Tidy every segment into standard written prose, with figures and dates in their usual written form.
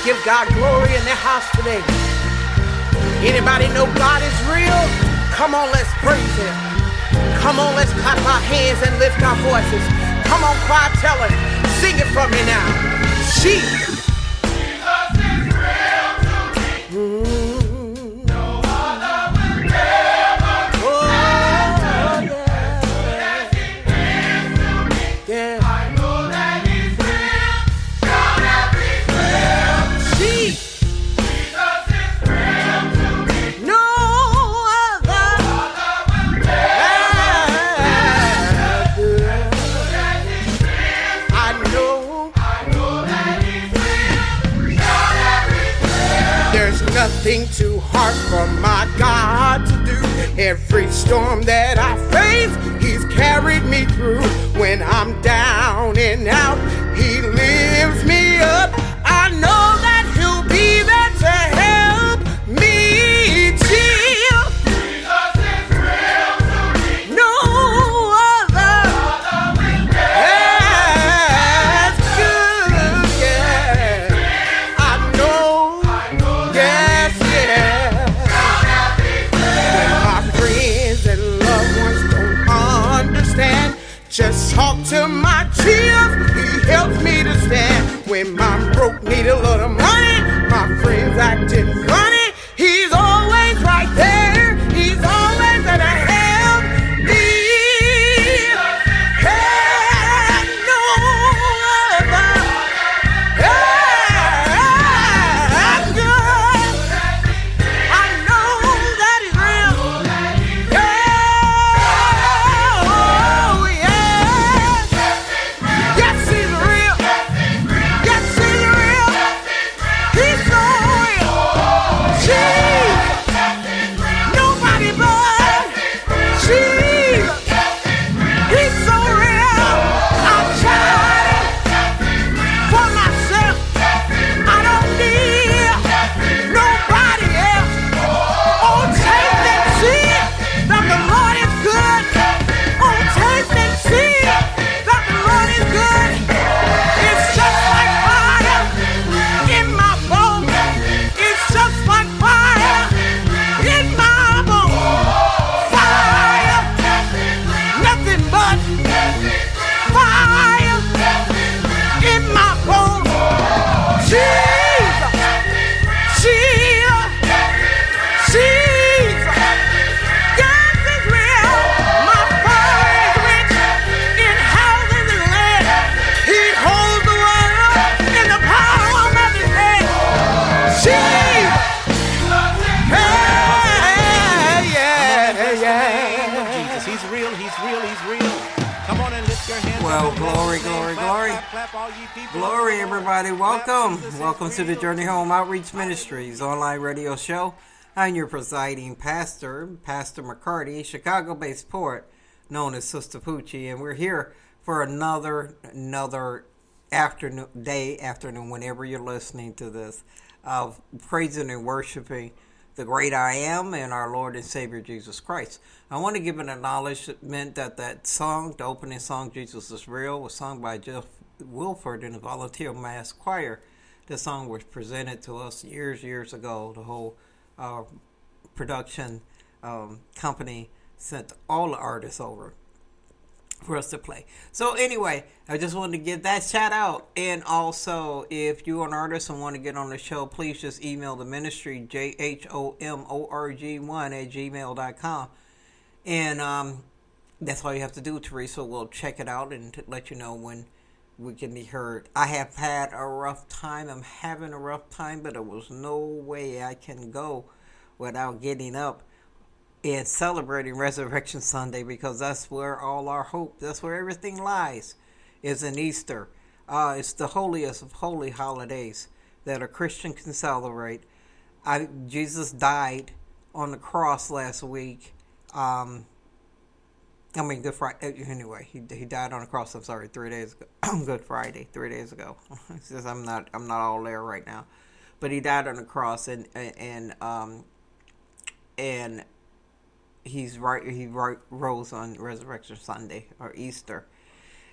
Give God glory in the house today. Anybody know God is real? Come on, let's praise Him. Come on, let's clap our hands and lift our voices. Come on, choir, tell her. Sing it for me now. Jesus is real to me. No other will ever. Oh, yeah. Yeah. I know that He's real. Shout out He's real. Jesus is real to me. No other will ever. I know that He's real. Shout out He's real. There's nothing too hard for my God to do. Every storm that I face, He's carried me through. When I'm down and out, He lifts me up. I know that He'll be there to help me. Jesus is real to me. No other as good. Yeah, I know. Yes, yeah. When my friends and loved ones don't understand, just talk to my Jesus, He helps me to stand. When I'm broke, need a little money, my friends acting funny, He's always right there. He's always gonna help me. Had no other as good. I know that He's real. Oh, yeah. Yes, He's real. Yes, He's real. He's so real. Jesus. Nobody but Jesus. He's so real. I've tried it for myself. I don't need nobody else. Oh, taste and see that the Lord is good. Oh, taste and see that the Lord is good. It's just like fire in my bones. It's just like fire in my bones. Fire, nothing but fire in my bones. Jesus, Jesus, Jesus. Yes, it's real. My Father is rich in houses and land. He holds the world in the palm of His hand. Jesus. Hey, yeah. Jesus, He's real, He's real, He's real. Come on and lift your hands. Well, up. glory, Clap, glory, clap, glory. clap, clap, all ye people. Glory, everybody. Welcome. Jesus is Welcome to the real. Journey Home Outreach Ministries online radio show. I'm your presiding pastor, Pastor McCarty, Chicago-based poet known as Sister Poochie, and we're here for another afternoon, whenever you're listening to this, of praising and worshiping the great I Am and our Lord and Savior Jesus Christ. I want to give an acknowledgement that song, the opening song, Jesus is Real, was sung by Jeff Wilford in the Volunteer Mass Choir. This song was presented to us years ago. The whole production company sent all the artists over for us to play. So anyway, I just wanted to give that shout out. And also, if you're an artist and want to get on the show, please just email the ministry, jhomorg1@gmail.com. And that's all you have to do, Teresa. We'll check it out and let you know when we can be heard. I have had a rough time. I'm having a rough time, but there was no way I can go without getting up and celebrating Resurrection Sunday, because that's where all our hope, that's where everything lies, is in Easter. It's the holiest of holy holidays that a Christian can celebrate. Jesus died on the cross last week. Good Friday. Anyway, he died on the cross. I'm sorry, 3 days ago. Good Friday, 3 days ago. It's just I'm not all there right now, but he died on the cross, and he rose on Resurrection Sunday or Easter,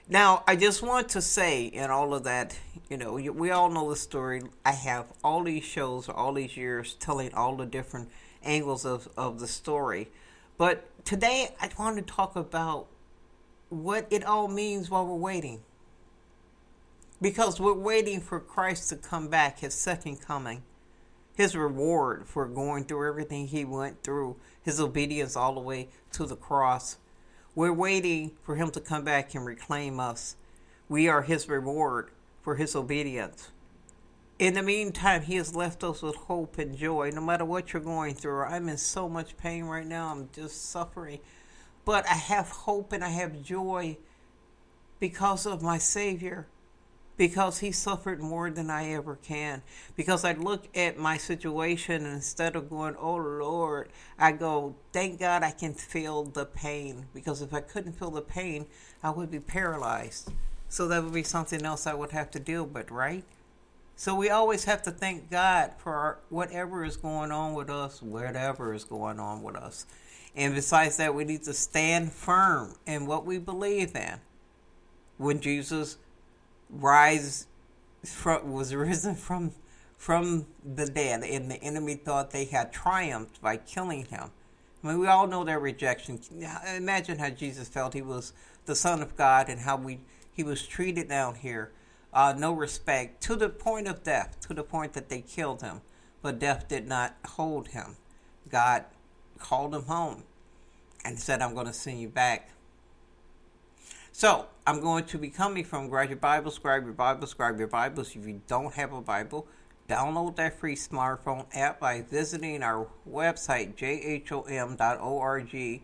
Now, I just want to say in all of that, we all know the story. I have all these shows, all these years, telling all the different angles of the story. But today, I want to talk about what it all means while we're waiting. Because we're waiting for Christ to come back, his second coming. His reward for going through everything he went through, his obedience all the way to the cross. We're waiting for him to come back and reclaim us. We are his reward for his obedience. In the meantime, he has left us with hope and joy. No matter what you're going through, I'm in so much pain right now. I'm just suffering. But I have hope and I have joy because of my Savior. Because he suffered more than I ever can. Because I look at my situation and instead of going, oh Lord, I go, thank God I can feel the pain. Because if I couldn't feel the pain, I would be paralyzed. So that would be something else I would have to deal with, right? So we always have to thank God for whatever is going on with us, whatever is going on with us. And besides that, we need to stand firm in what we believe in. When Jesus was risen from the dead, and the enemy thought they had triumphed by killing him. I mean, we all know their rejection. Imagine how Jesus felt. He was the Son of God, and how he was treated down here. No respect, to the point of death, to the point that they killed him. But death did not hold him. God called him home and said, I'm going to send you back. So, I'm going to be coming from Grab Your Bibles, Grab Your Bibles, Grab Your Bibles. If you don't have a Bible, download that free smartphone app by visiting our website, jhom.org.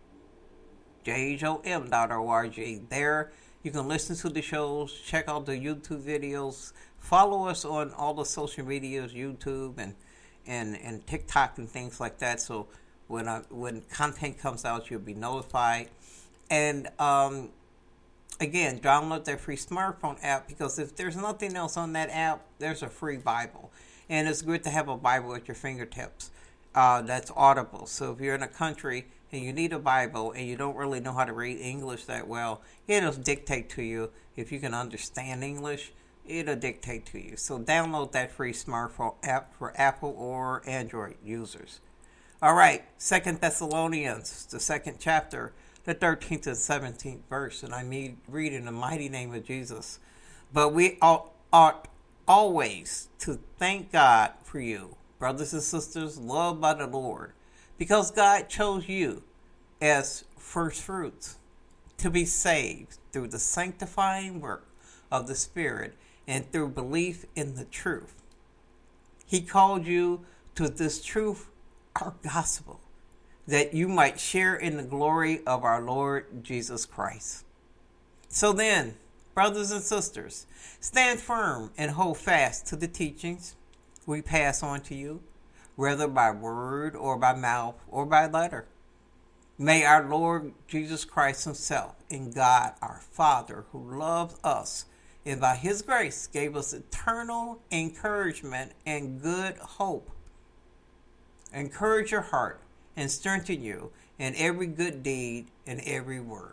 jhom.org. There, you can listen to the shows, check out the YouTube videos, follow us on all the social medias, YouTube and TikTok and things like that. So, when content comes out, you'll be notified. And, again, download that free smartphone app, because if there's nothing else on that app, there's a free Bible. And it's good to have a Bible at your fingertips. That's Audible. So if you're in a country and you need a Bible and you don't really know how to read English that well, it'll dictate to you. If you can understand English, it'll dictate to you. So download that free smartphone app for Apple or Android users. All right, 2 Thessalonians, the 2nd chapter, the 13th and 17th verse, and I read in the mighty name of Jesus. But we ought always to thank God for you, brothers and sisters, loved by the Lord, because God chose you as first fruits to be saved through the sanctifying work of the Spirit and through belief in the truth. He called you to this truth, our gospel, that you might share in the glory of our Lord Jesus Christ. So then, brothers and sisters, stand firm and hold fast to the teachings we pass on to you, whether by word or by mouth or by letter. May our Lord Jesus Christ himself and God our Father, who loves us and by his grace gave us eternal encouragement and good hope, encourage your heart and strengthen you in every good deed and every word.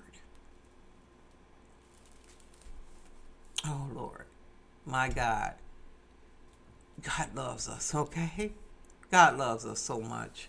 Oh, Lord, my God. God loves us, okay? God loves us so much.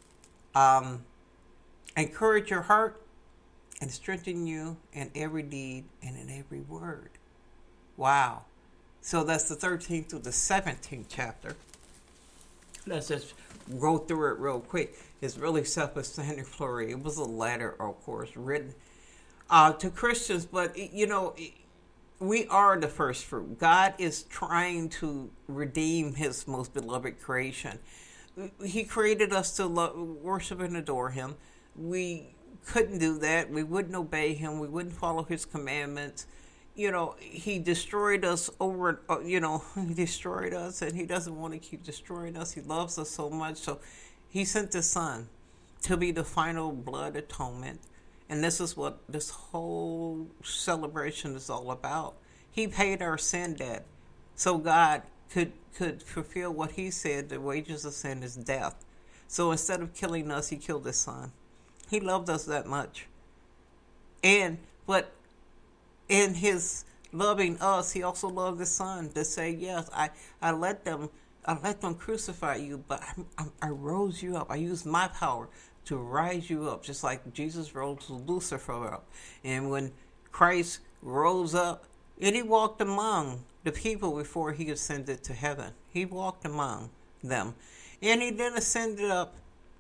Encourage your heart and strengthen you in every deed and in every word. Wow. So that's the 13th to the 17th chapter. Let's just go through it real quick. It's really self-explanatory. It was a letter, of course, written to Christians, but we are the first fruit. God is trying to redeem his most beloved creation. He created us to worship and adore him. We couldn't do that. We wouldn't obey him. We wouldn't follow his commandments. He destroyed us he destroyed us, and he doesn't want to keep destroying us. He loves us so much. So he sent his son to be the final blood atonement. And this is what this whole celebration is all about. He paid our sin debt so God could fulfill what he said, the wages of sin is death. So instead of killing us, he killed his son. He loved us that much. But in his loving us, he also loved the Son to say, yes, I let them crucify you, but I rose you up. I used my power to rise you up, just like Jesus rose Lucifer up. And when Christ rose up, and he walked among the people before he ascended to heaven. He walked among them. And he then ascended up.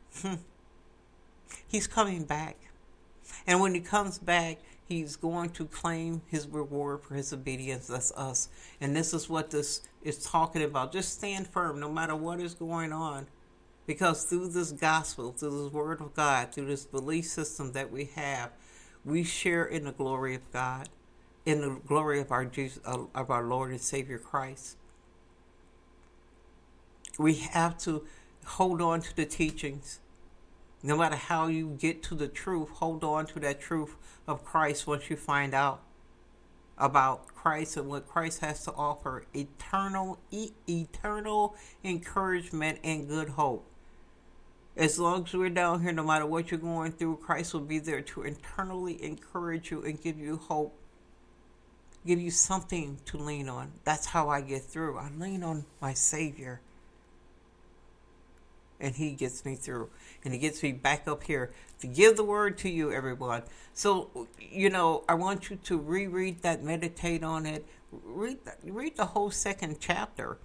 He's coming back. And when he comes back, he's going to claim his reward for his obedience. That's us. And this is what this is talking about. Just stand firm no matter what is going on. Because through this gospel, through this word of God, through this belief system that we have, we share in the glory of God, in the glory of our Lord and Savior Christ. We have to hold on to the teachings. No matter how you get to the truth, hold on to that truth of Christ once you find out about Christ and what Christ has to offer. Eternal encouragement and good hope. As long as we're down here, no matter what you're going through, Christ will be there to internally encourage you and give you hope. Give you something to lean on. That's how I get through. I lean on my Savior. And he gets me through. And he gets me back up here to give the word to you, everyone. So, I want you to reread that, meditate on it. Read the whole second chapter.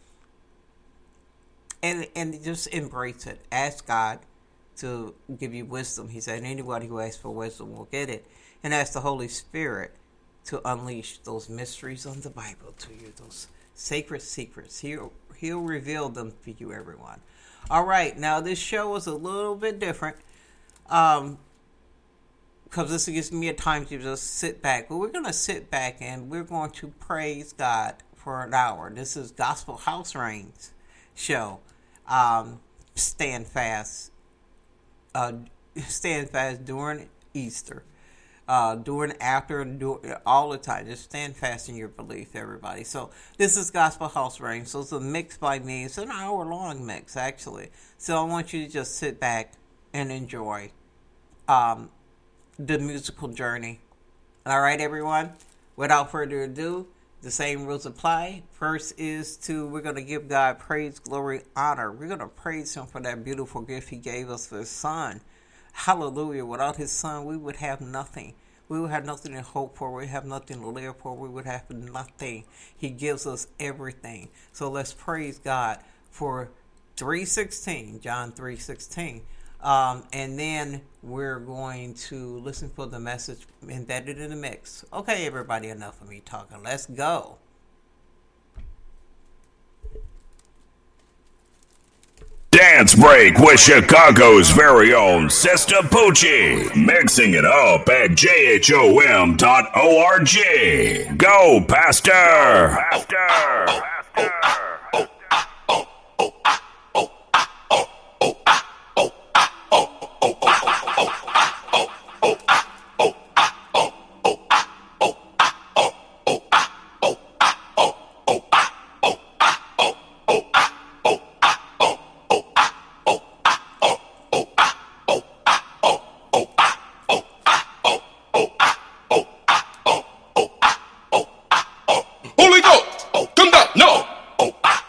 And just embrace it. Ask God to give you wisdom. He said anybody who asks for wisdom will get it. And ask the Holy Spirit to unleash those mysteries on the Bible to you. Those sacred secrets. He'll reveal them to you, everyone. All right, now this show is a little bit different because this gives me a time to just sit back. But we're going to sit back and we're going to praise God for an hour. This is Gospel House Rains show. Stand fast during Easter. During, after, and all the time. Just stand fast in your belief, everybody. So this is Gospel House Rain. So it's a mix by me. It's an hour-long mix, actually. So I want you to just sit back and enjoy the musical journey. All right, everyone? Without further ado, the same rules apply. First is we're going to give God praise, glory, honor. We're going to praise him for that beautiful gift he gave us for his Son. Hallelujah. Without his Son, we would have nothing. We would have nothing to hope for. We would have nothing to live for. We would have nothing. He gives us everything. So let's praise God for 3:16, John 3:16. And then we're going to listen for the message embedded in the mix. Okay, everybody, enough of me talking. Let's go. Dance Break with Chicago's very own Sister Poochie. Mixing it up at jhom.org. Go, Pastor! Holy Ghost, come down, no.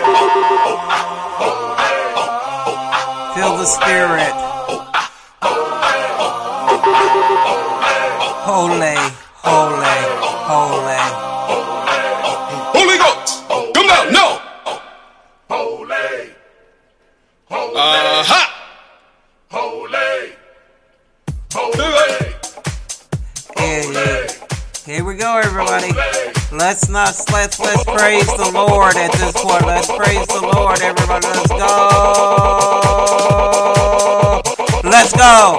Feel the spirit. Holy, holy, holy. Holy Ghost, come down, no. Holy, holy, holy, holy. Yeah. Here we go, everybody. Let's praise the Lord at this point. Let's praise the Lord, everybody. Let's go. Let's go.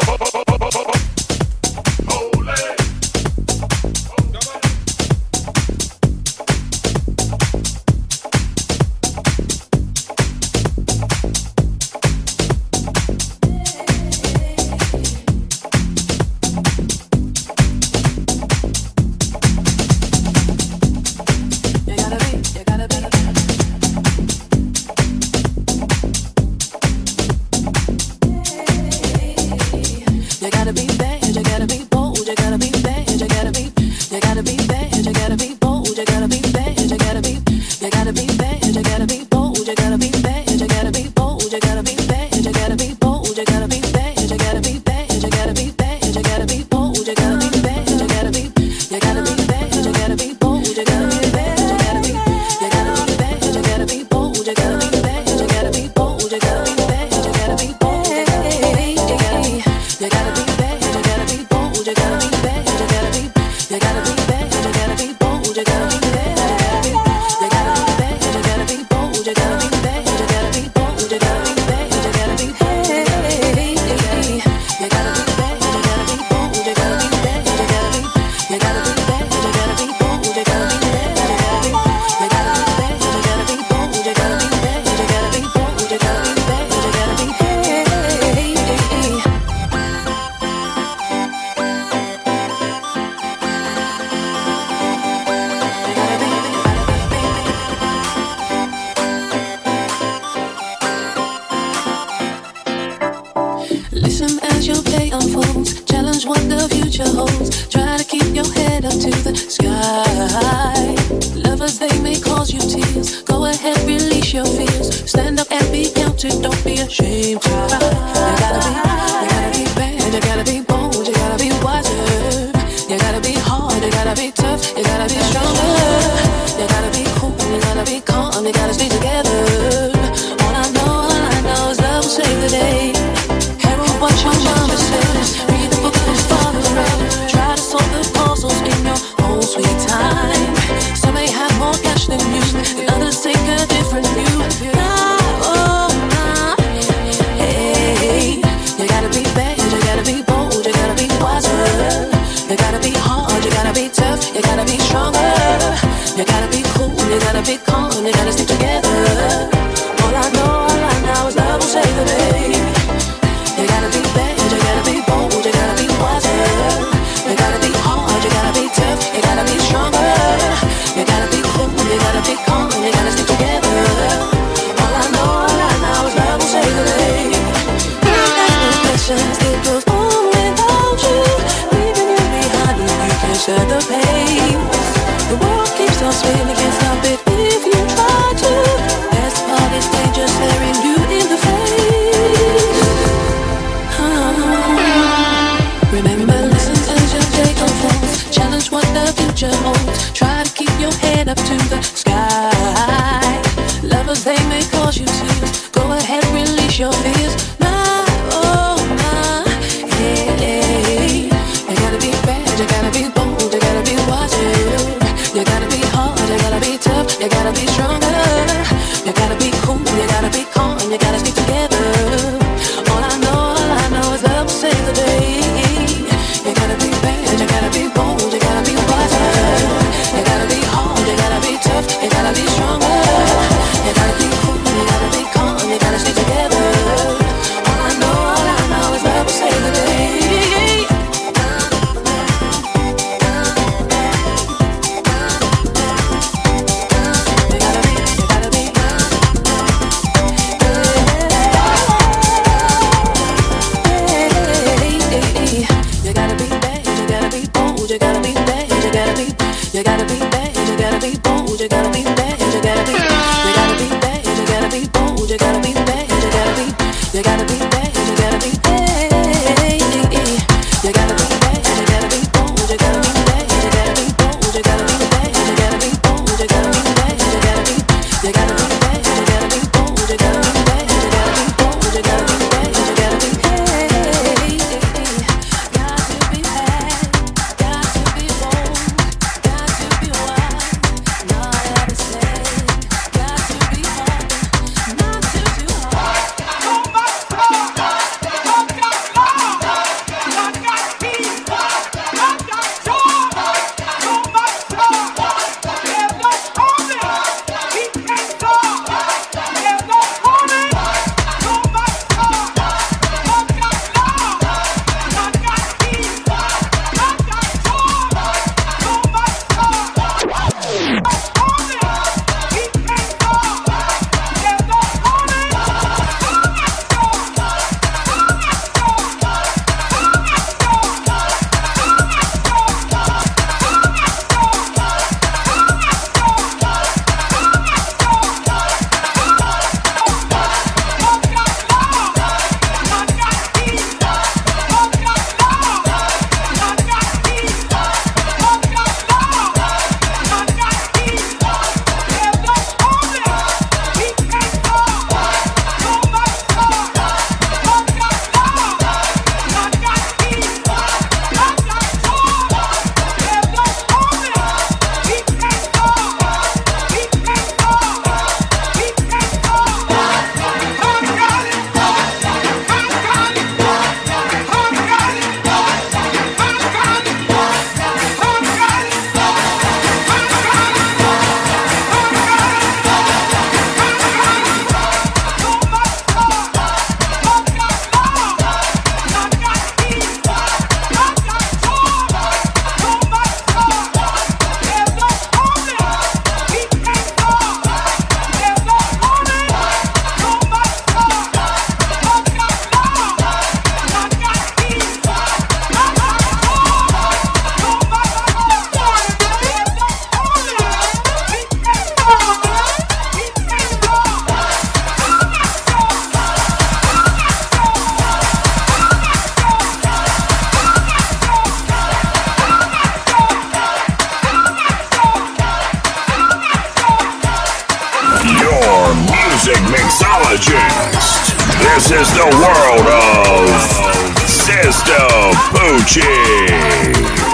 Listen as your day unfolds. Challenge what the future holds. Try to keep your head up to the sky. Lovers, they may cause you tears. Go ahead, release your fears. Stand up and be counted. Don't be ashamed to cry. You gotta be bad. You gotta be bold. You gotta be wiser. You gotta be hard. You gotta be tough. You gotta be stronger. You gotta be cool. You gotta be calm. You gotta stay together. All I know is love will save the day. What your mama says, read the book that father read. Try to solve the puzzles in your own sweet time. Some may have more cash than you, the others take a different view. Hey, you gotta be bad, you gotta be bold, you gotta be wiser. You gotta be hard, you gotta be tough, you gotta be stronger. You gotta be cool, you gotta be calm, you gotta stick together. All I know is love will save the day. You gotta be bad, you gotta be bold, you gotta be wiser. You gotta be hard, you gotta be tough, you gotta be stronger. You gotta be cool, you gotta be calm, you gotta stick together. All I know is love will save the day. No questions, it goes on without you. Leaving you behind, you can't share the pace. The world keeps on spinning, can't stop it if you try to. Best part is danger staring you in the face. Remember, listen as your day unfolds. Challenge what the future holds. Try to keep your head up to the sky. Lovers, they may cause you tears. Go ahead, release your fears. Hey. You gotta be bad, you gotta be bold, you gotta be wiser. You gotta be hard, you gotta be tough, you gotta be stronger. You gotta be cool, you gotta be calm, you gotta stick together. All I know is love will save the day. You gotta be bad, you gotta be bold, you gotta be wiser. You gotta be hard, you gotta be tough, you gotta be stronger. You gotta be cool, you gotta be calm, you gotta stick together. All I know is love will save the day. You gotta be You gotta be bad, you gotta be bad. You gotta be bad, you gotta be bold, you gotta be bad, you gotta be bold, you gotta be bad, you gotta be bold, you gotta be bad, you gotta be, you gotta be bad, you gotta be bold, you gotta be bad, you gotta be bold, you gotta be bad, you gotta be hey. Got to be bad, got to be bold, got to be wise, not out of step, got to be hard, not too hard. Mixologist. This is the world of Sister Poochie.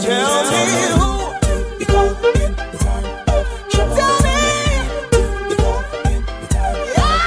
Tell me who you call in the time of trouble. Tell me who you call in the time of trouble.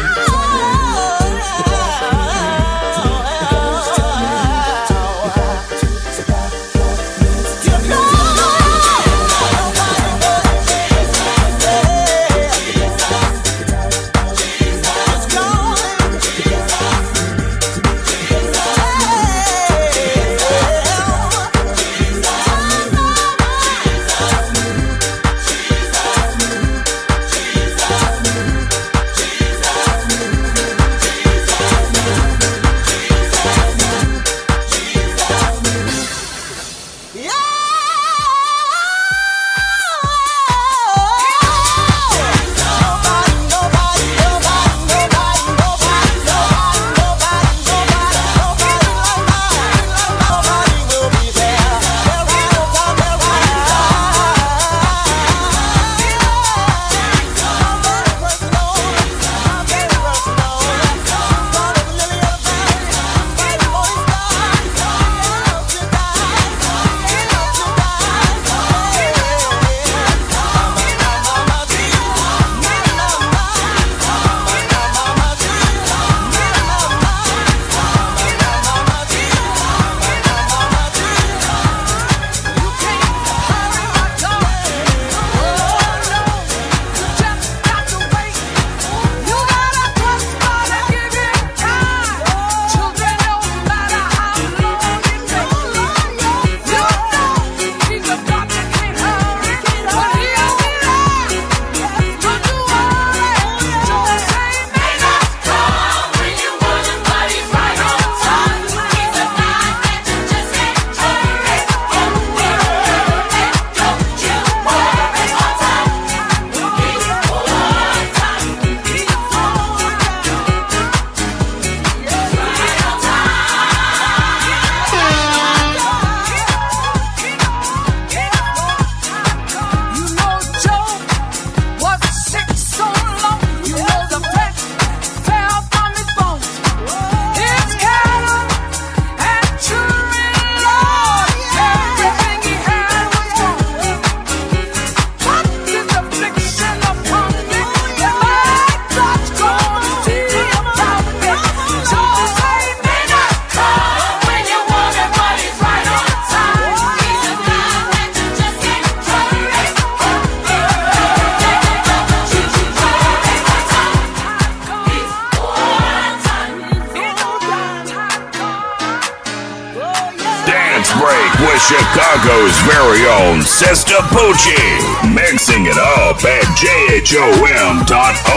Chicago's very own Sister Poochie, mixing it up at jhom.org.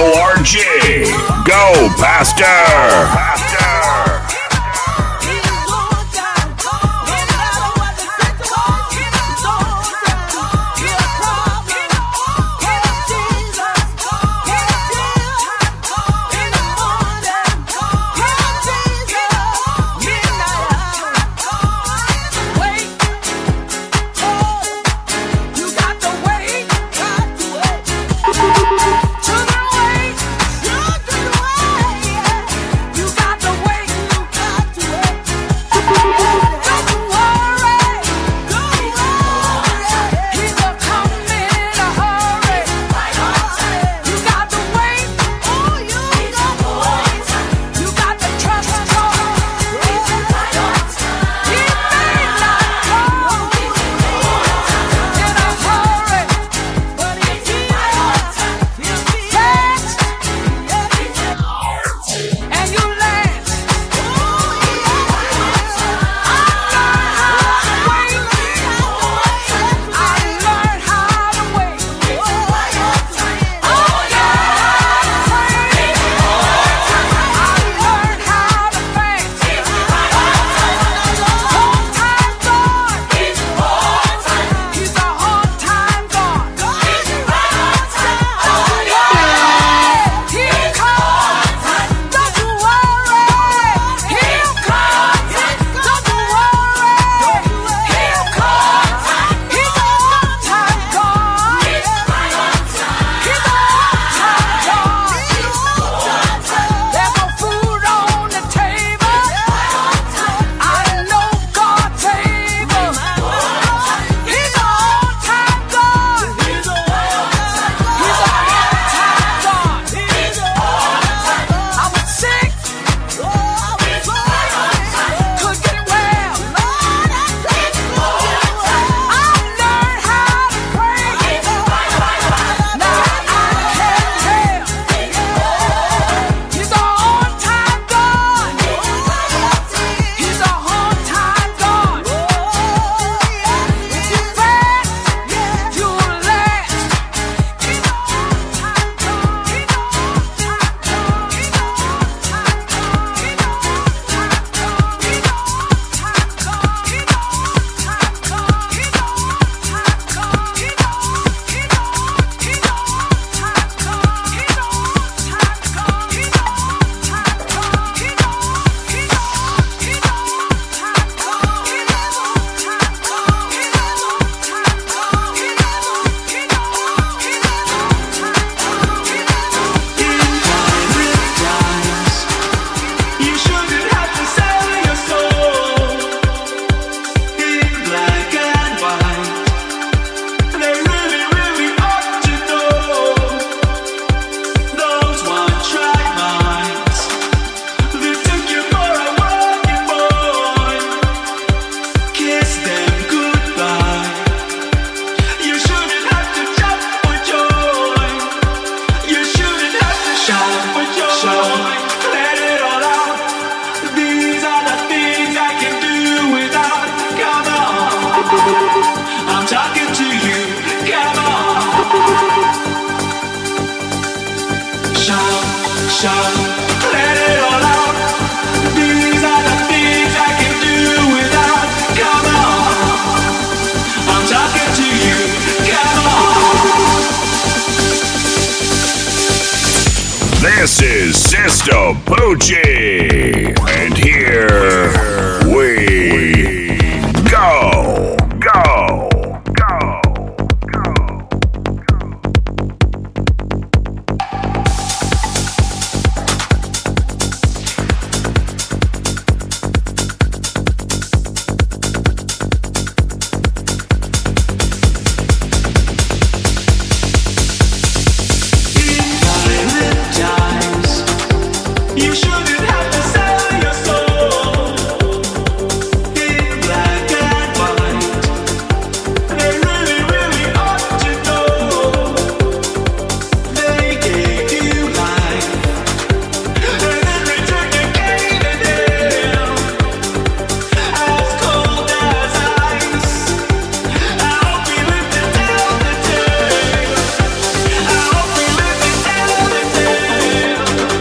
Go, Pastor! You got to wait. This is Sister Poochie. And here we go. Go. Go. You shouldn't have to sell your soul in black and white. They really, really ought to know. They gave you life, and in return you gave it them, as cold as ice. I hope we live to tell the tale. I hope we live to tell the tale.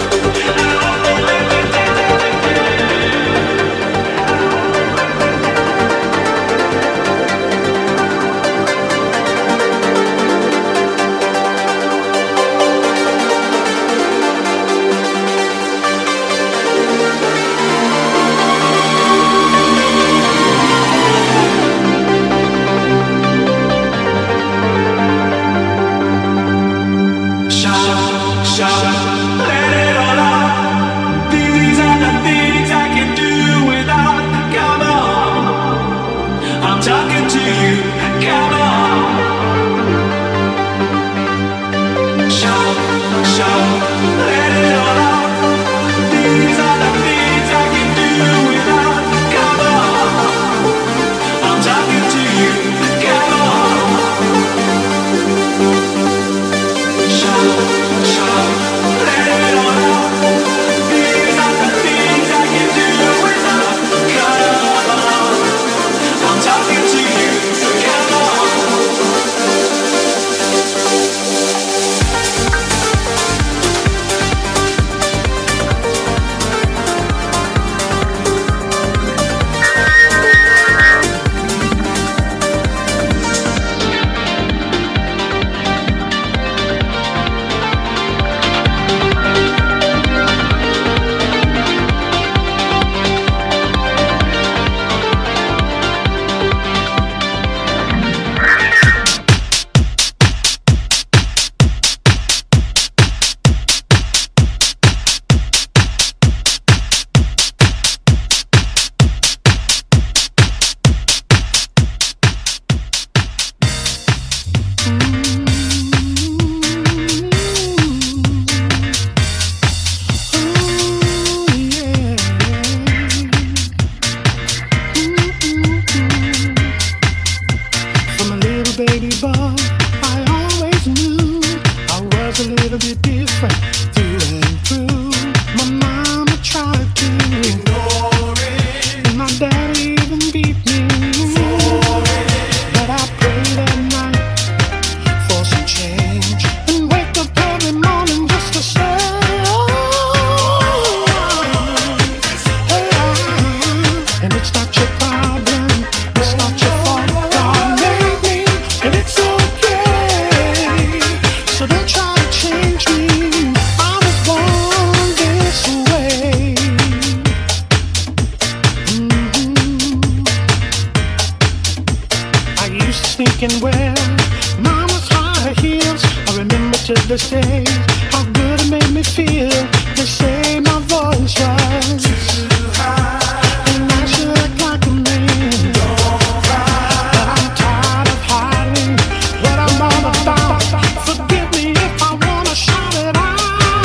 Shout, let it all out. These are the things I can do without. Come on, I'm talking to you. Come on. Shout, let it all out. These are the things I can do without. Come on, I'm talking to you. Come on. Shout, let it all out. These are the things I can do without. Come on, I'm talking to you. Come on. From a little baby boy, I always knew I was a little bit different through and through. My mama tried to ignore it, and my daddy even beat me for it. But I prayed at night for some change and wake up every morning just to say, and it's not your problem, it's not your fault. God made me, and it's okay. So don't try to change me. I was born this way. I used to sneak and wear mama's high heels. I remember to this day how good it made me feel. They say my voice was too high, and I should act like a man. But I'm tired of hiding what I'm all about. Forgive me if I wanna shout it out.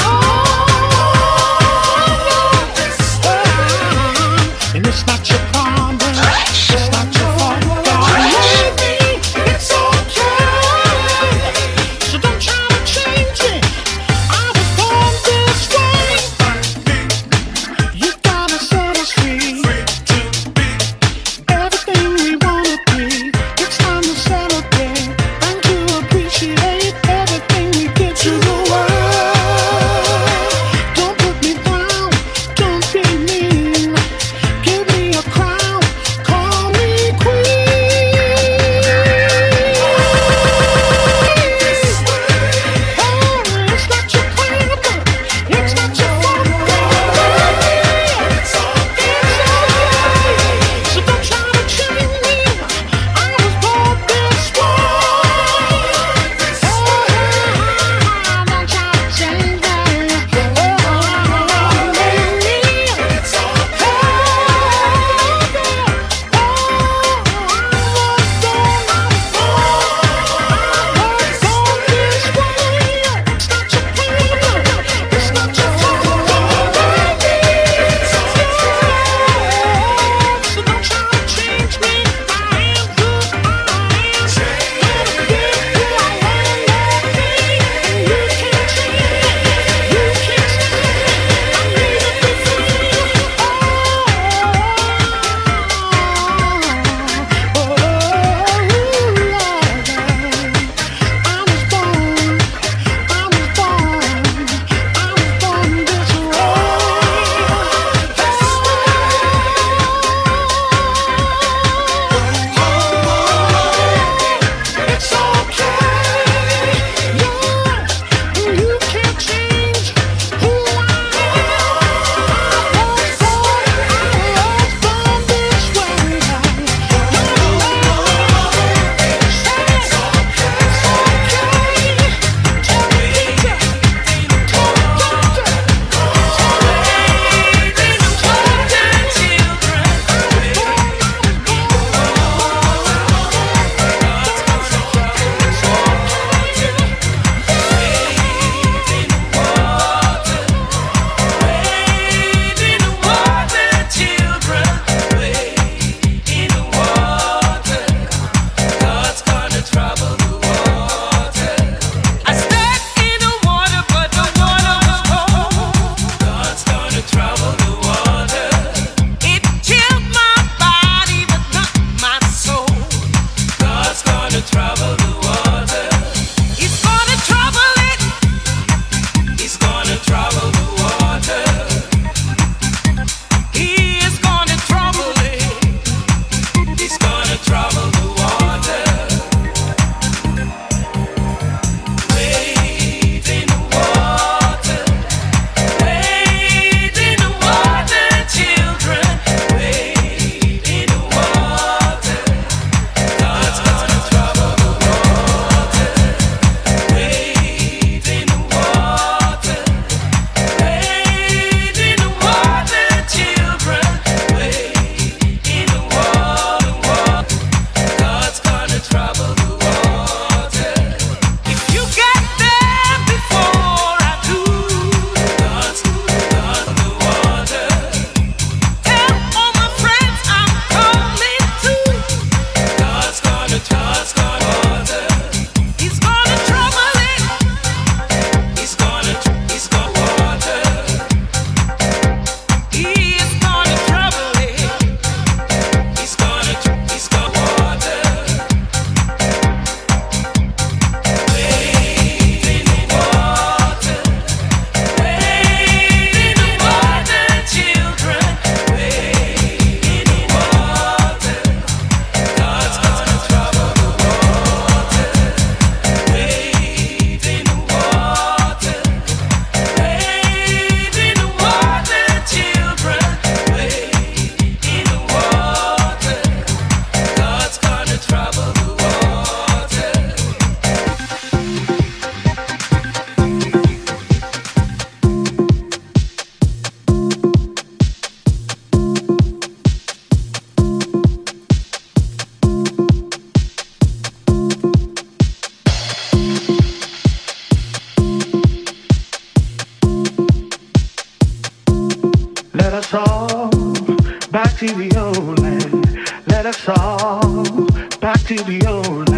And it's not your problem, it's not your fault. God made me, it's okay. So don't try to change it. I was born this way. You got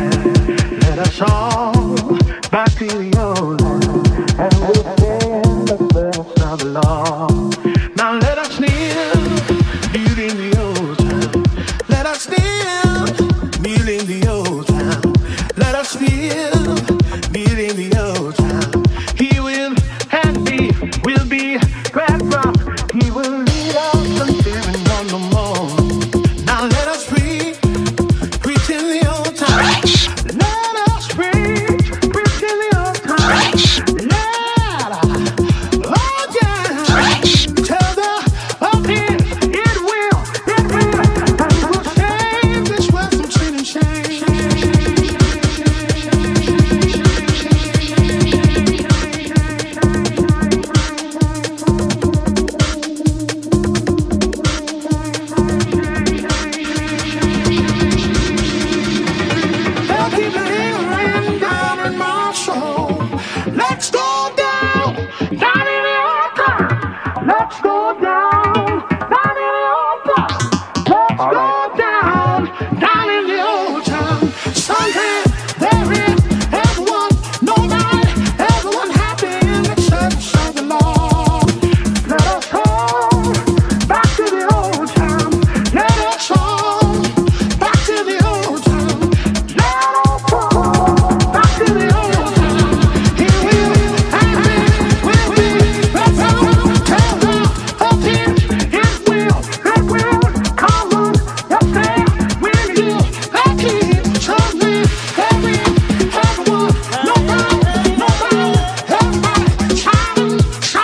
Let us all back to the old land, and we'll stay in the presence of the Lord. Now let us live, beauty in the old town. Let us live, beauty in the old town. Let us live, beauty in the old town. He will and we will be glad from. He will lead us until we know no more. Now let us preach in the old town. Let us preach in the old town. Let us, oh yeah, tell the open, it will, and will save this world from sin and shame. There'll be lingering down in my soul. Let's go down in the altar. Let's go down in the altar. Let's go down in the old town. Somewhere there is everyone, nobody, everyone happy in the church of the Lord. Let us all back to the old town. Let us all back to the old town. Let us all back to the old town. He will and we will be right down. Tell the open, it will come on. Yes, sir, will you like it? Show me everyone, nobody, everybody, shouting.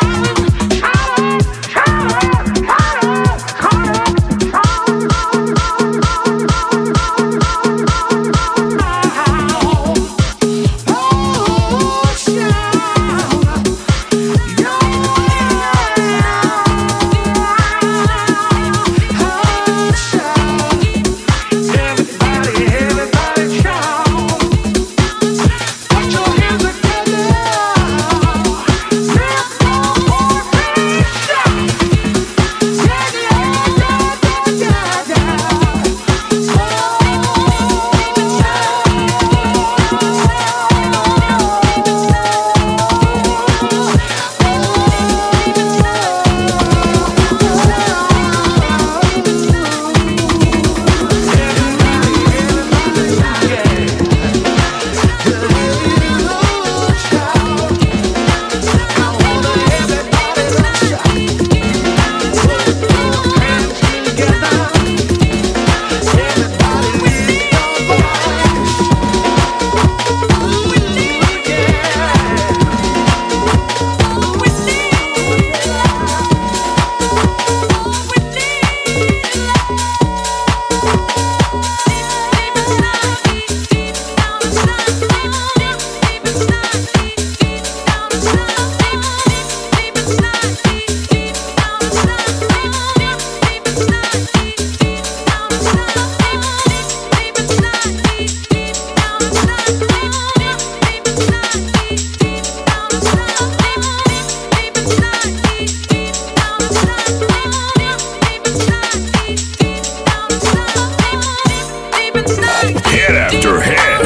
Hit after hit.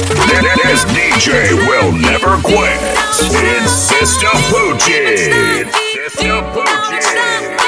This DJ will never quit. It's Sister Poochie. Sister Poochie.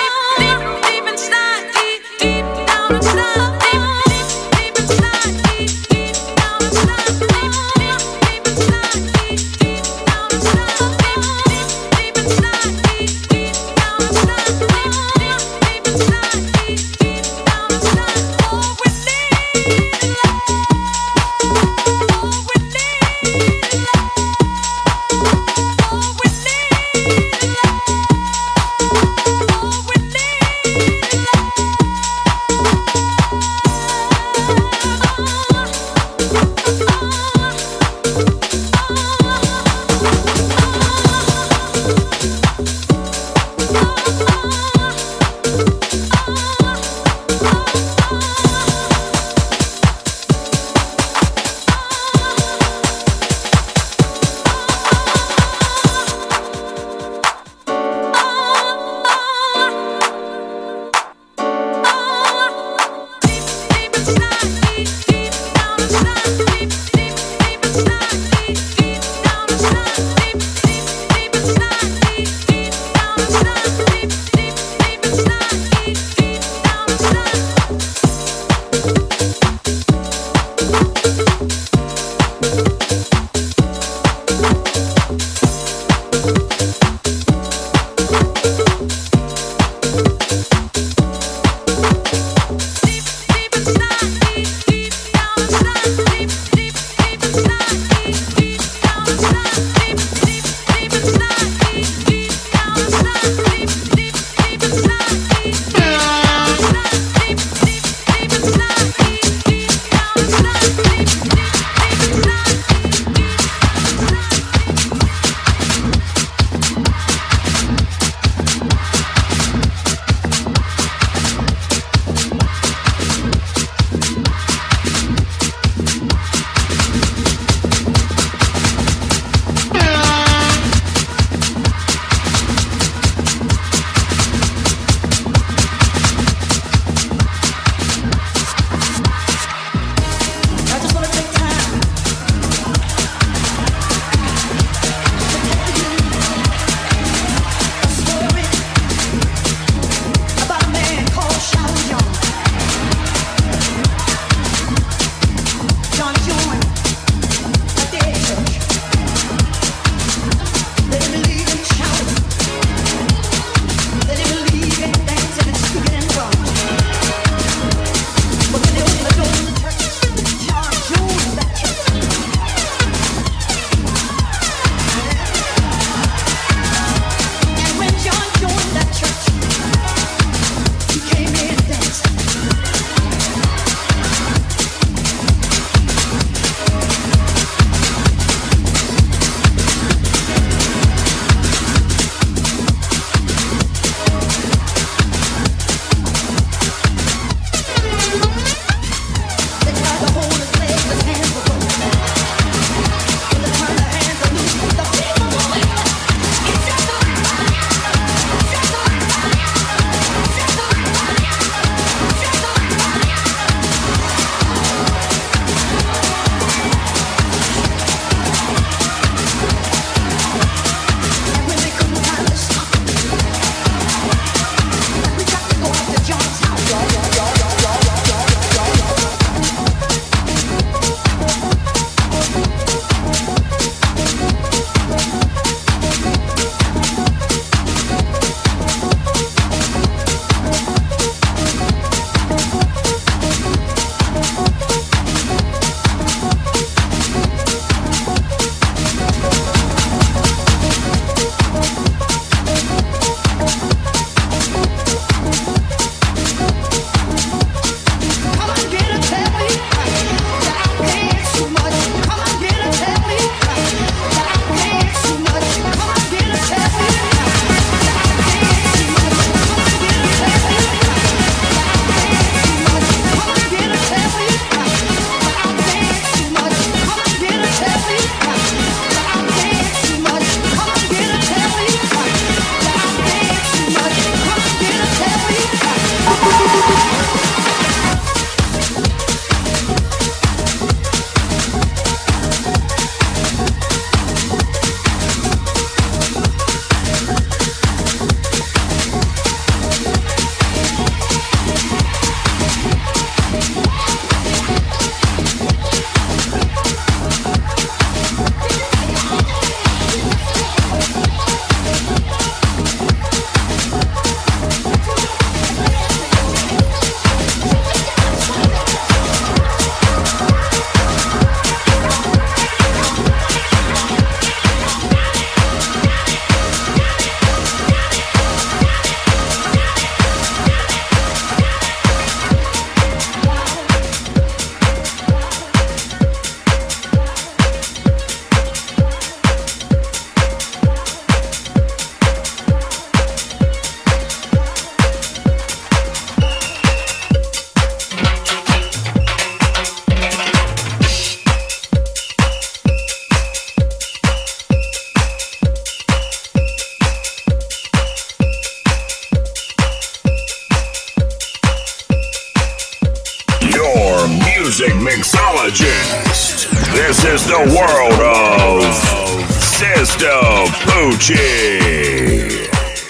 This is the world of Sister Poochie.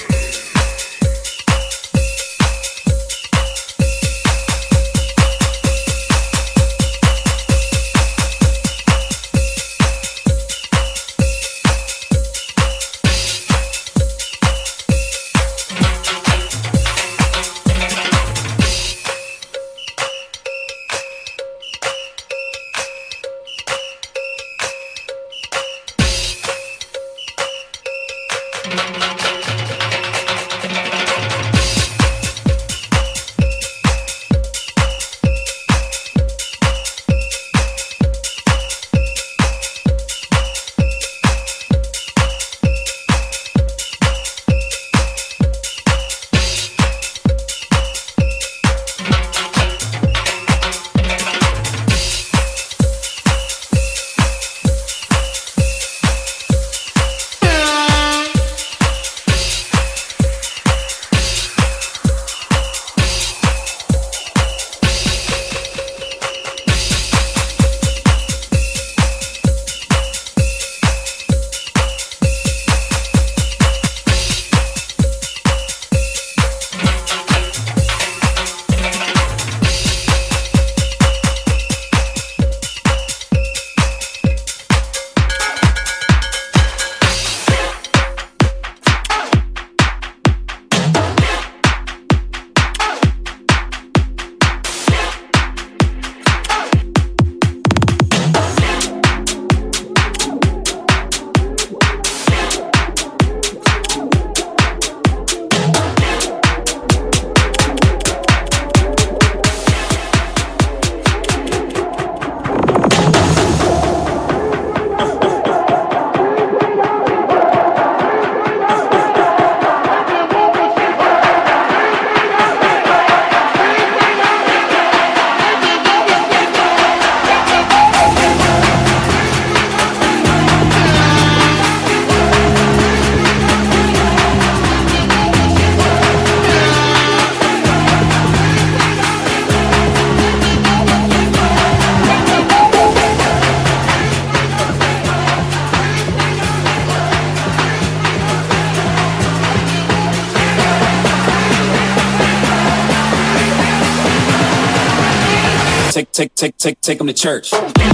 Take them to church.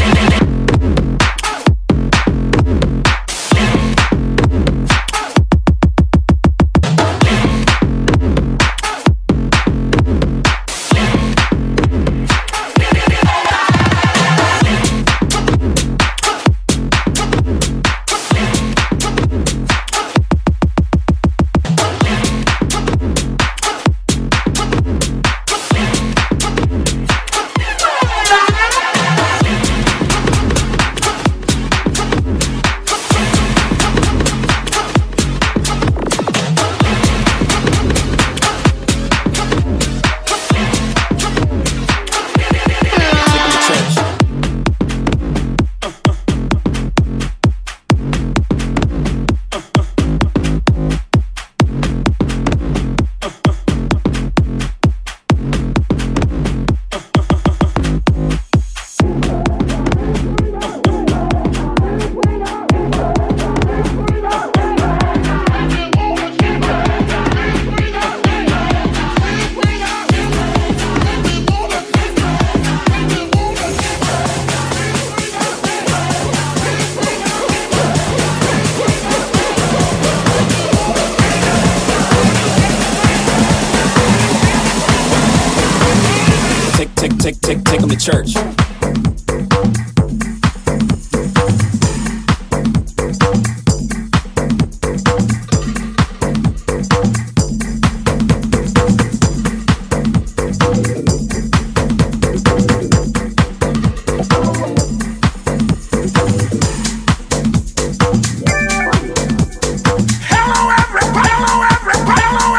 Take them to church.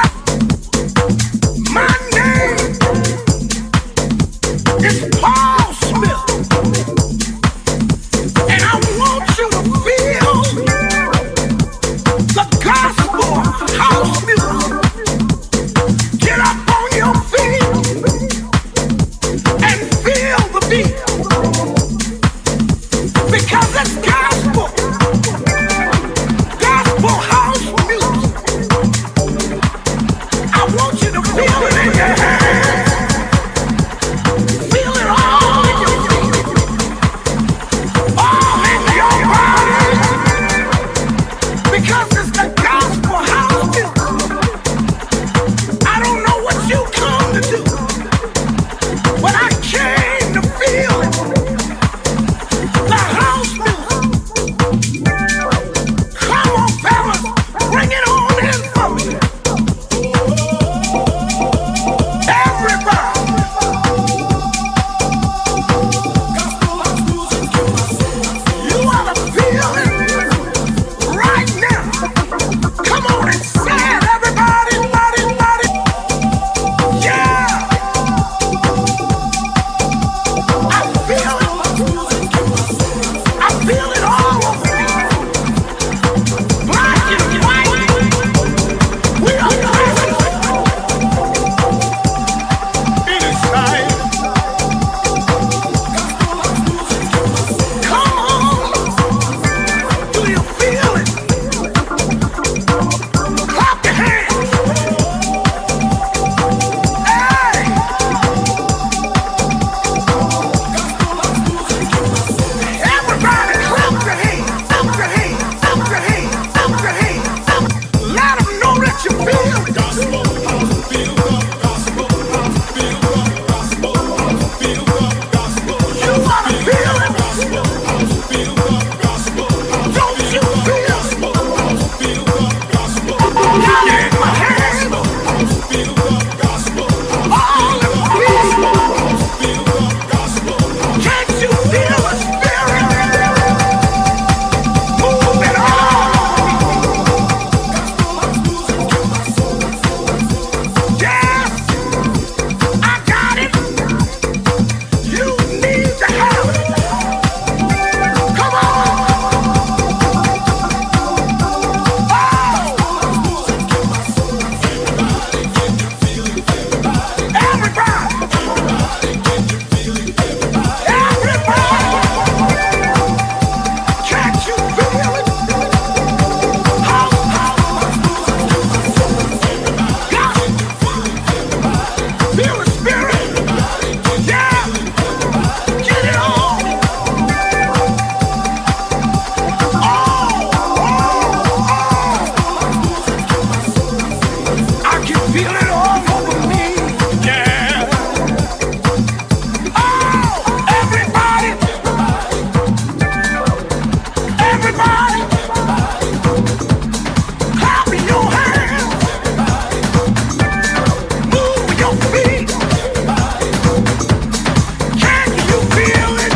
My name is Paul because it's gospel. Gospel house music. I want you to feel it in your hands. Feel it all in your feet. All in your body. Because it's the gospel house music. I don't know what you come to do, but I came to feel it. The house music. Come on, fellas, bring it on in for me. Everybody. You ought to feel it right now. Come on and say it, everybody, body, body. Yeah. I feel it. I feel it all over me. Black and white. We are present. Inside. Come on. Do you feel it? Clap your hands. Hey. Everybody clap your hands. Clap your hands. Clap your hands. Clap your hands. Let them know that you feel it. You wanna feel it? Don't you feel it? Got it in my hand. All in peace. Can't you feel the spirit? Moving on. Yes, I got it. You need to have it. Come on. Oh. Everybody. Can't you feel it? Feel the spirit. Yeah. Get it on. I can feel it all over me. Yeah. Oh, everybody. Everybody. Clap your hands. Move your feet. Can you feel it?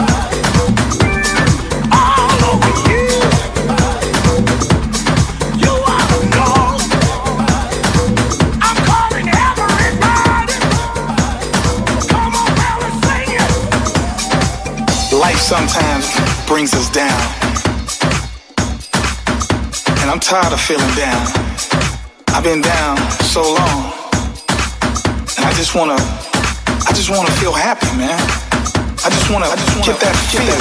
All over you. You ought to know. I'm calling everybody. Come on, fellas, sing it. Life sometimes brings us down, and I'm tired of feeling down. I've been down so long, and I just wanna feel happy, man. I just wanna get that feel.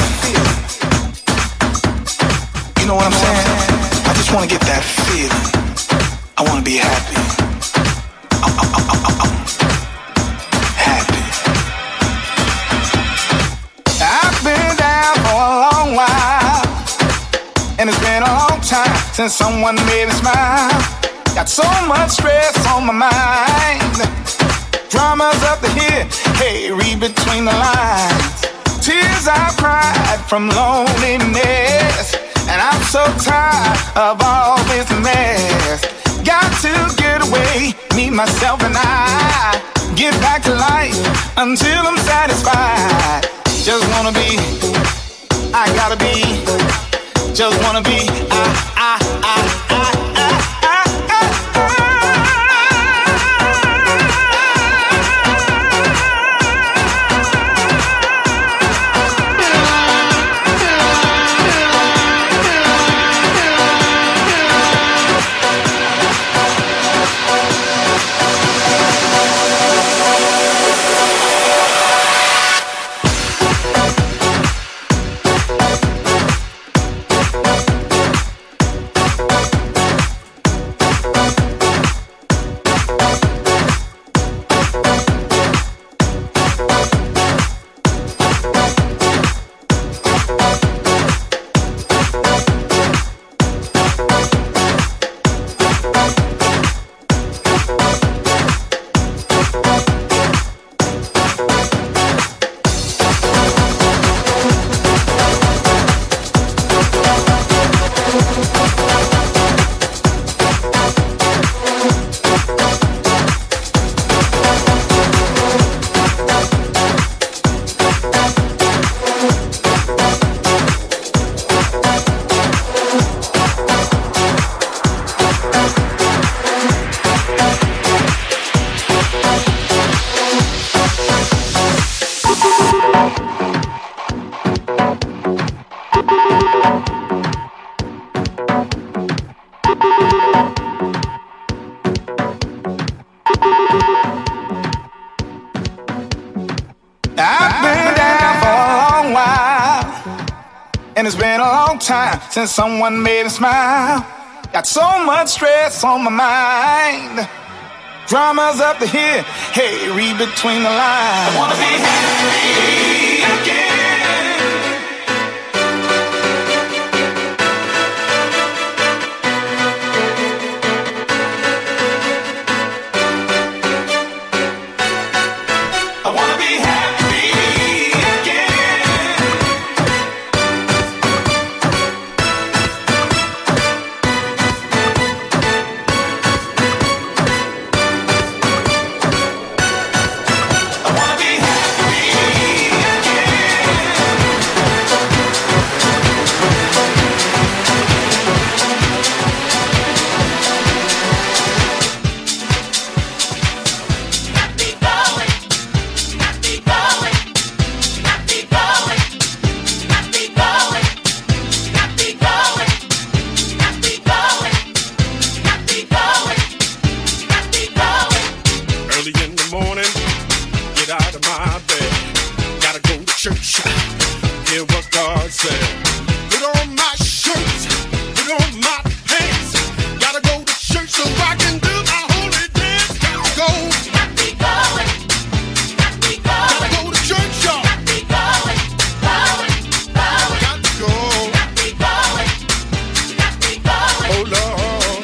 You know what I'm saying? I just wanna get that feeling. I wanna be happy. Happy. I've been down for a long while, and it's been a long time since someone made me smile. Got so much stress on my mind. Dramas up to here, hey, read between the lines. Tears I've cried from loneliness, and I'm so tired of all this mess. Got to get away, me, myself, and I. Get back to life until I'm satisfied. Just wanna be, I gotta be. Just wanna be, been a long time since someone made me smile. Got so much stress on my mind. Drama's up to here. Hey, read between the lines. I wanna be happy again. I wanna be happy again. I wanna be happy Early in the morning, get out of my bed. Gotta go to church, hear what God said. Put on my shirt, put on my pants. Gotta go to church so I can do my holy dance. Gotta go. Gotta go to church, y'all. Got to go. Oh Lord.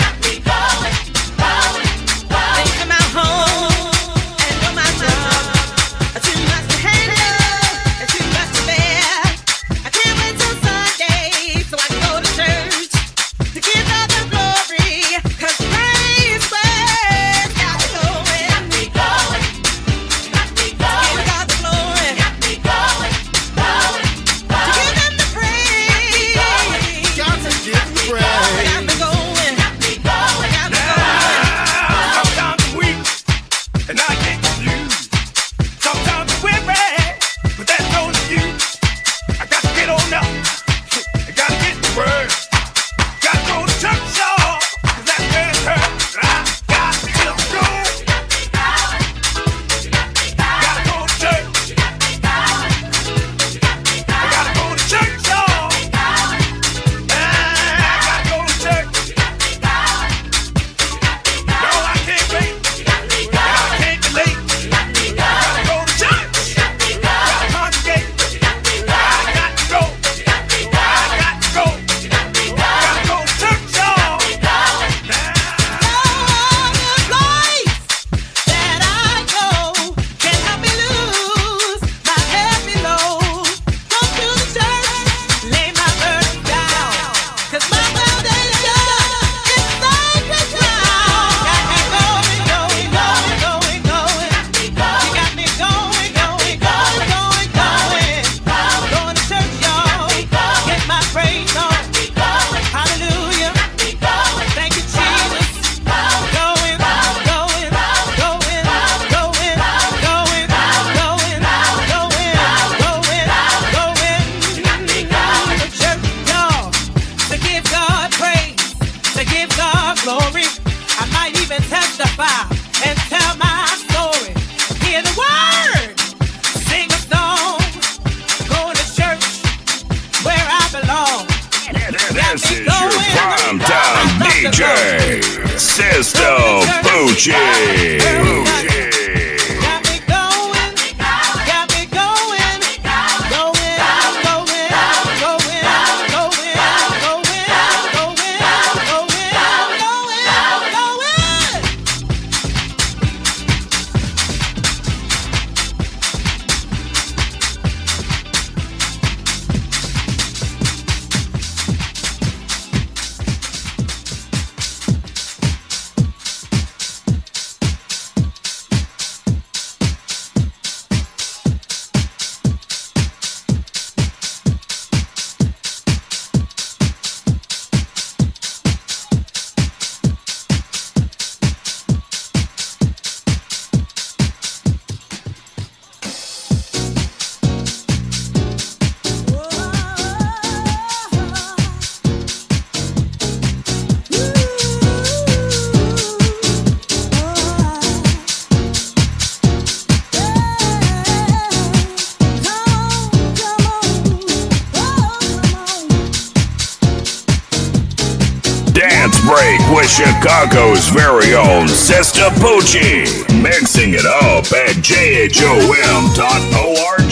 This is your primetime DJ, Sister Poochie. Dance Break with Chicago's very own Sister Poochie. Mixing it up at jhom.org.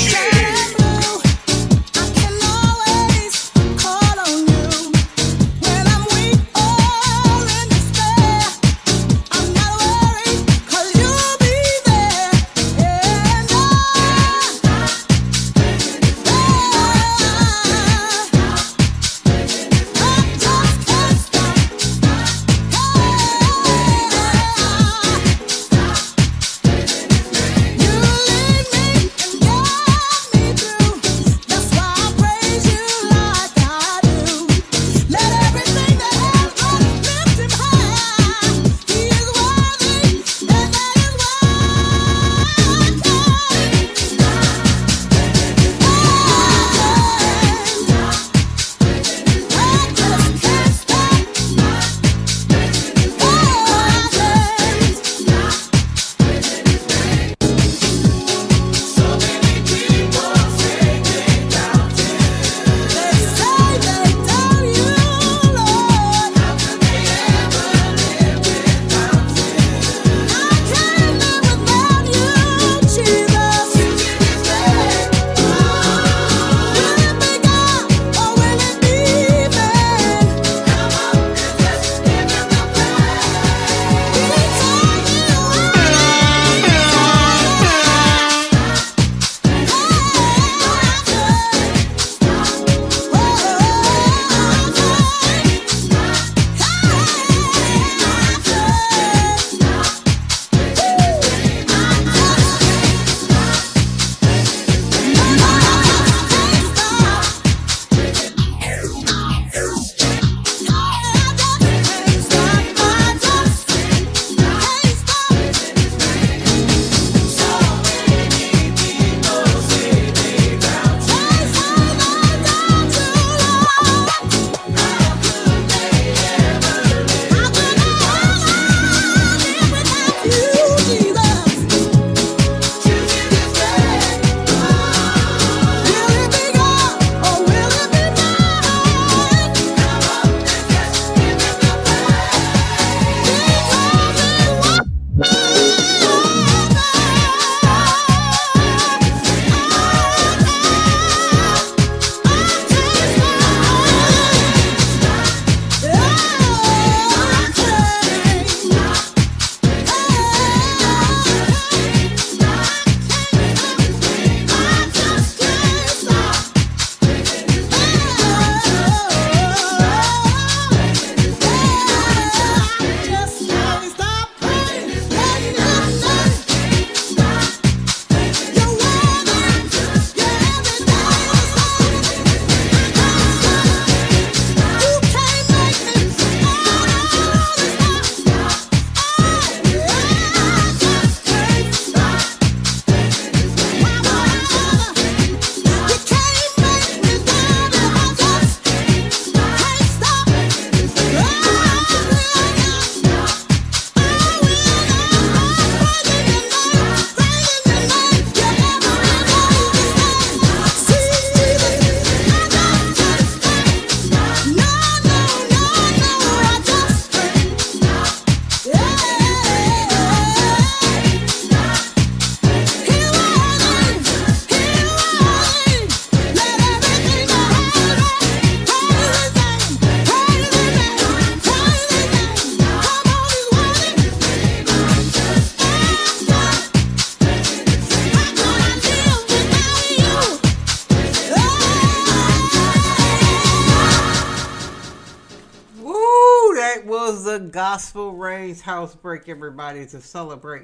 Gospel Rains House Break, everybody, to celebrate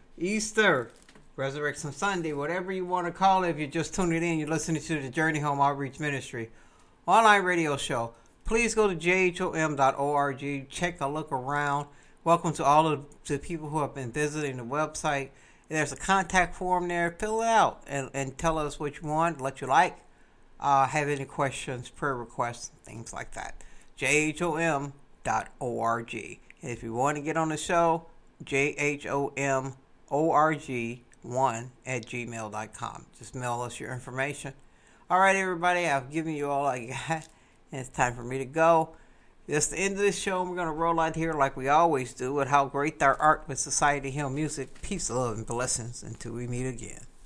Easter, Resurrection Sunday, whatever you want to call it. If you're just tuning in, you're listening to the Journey Home Outreach Ministry online radio show. Please go to jhom.org. Check a look around. Welcome to all of the people who have been visiting the website. There's a contact form there. Fill it out and tell us what you want, what you like. Have any questions, prayer requests, things like that. jhom.org. And if you want to get on the show, jhomorg1@gmail.com. Just mail us your information. All right, everybody, I've given you all I got, and it's time for me to go. That's the end of this show. We're going to roll out here like we always do with How Great Thou Art with Society Hill Music. Peace, love, and blessings until we meet again.